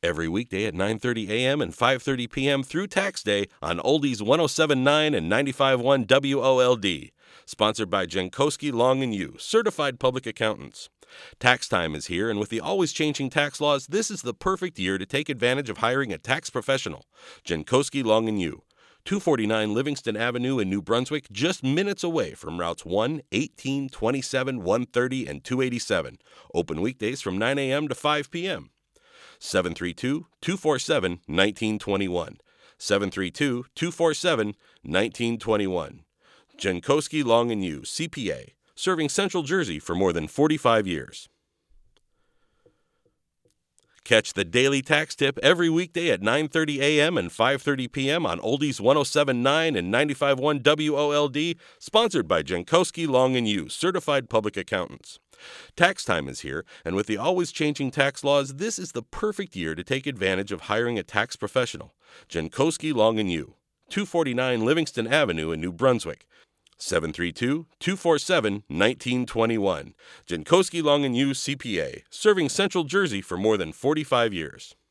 Every weekday at 9:30 a.m. and 5:30 p.m. through tax day on Oldies 107.9 and 95.1 WOLD. Sponsored by Jankowski Long & You, certified public accountants. Tax time is here, and with the always changing tax laws, this is the perfect year to take advantage of hiring a tax professional. Jankowski Long & You, 249 Livingston Avenue in New Brunswick, just minutes away from routes 1, 18, 27, 130, and 287. Open weekdays from 9 a.m. to 5 p.m. 732-247-1921. 732-247-1921. Jankowski Long & You, CPA, serving Central Jersey for more than 45 years. Catch the Daily Tax Tip every weekday at 9:30 a.m. and 5:30 p.m. on Oldies 107.9 and 95.1 WOLD, sponsored by Jankowski Long & You, certified public accountants. Tax time is here, and with the always changing tax laws, this is the perfect year to take advantage of hiring a tax professional. Jankowski Long & You, 249 Livingston Avenue in New Brunswick. 732-247-1921. Jankowski Long & You, CPA, serving Central Jersey for more than 45 years.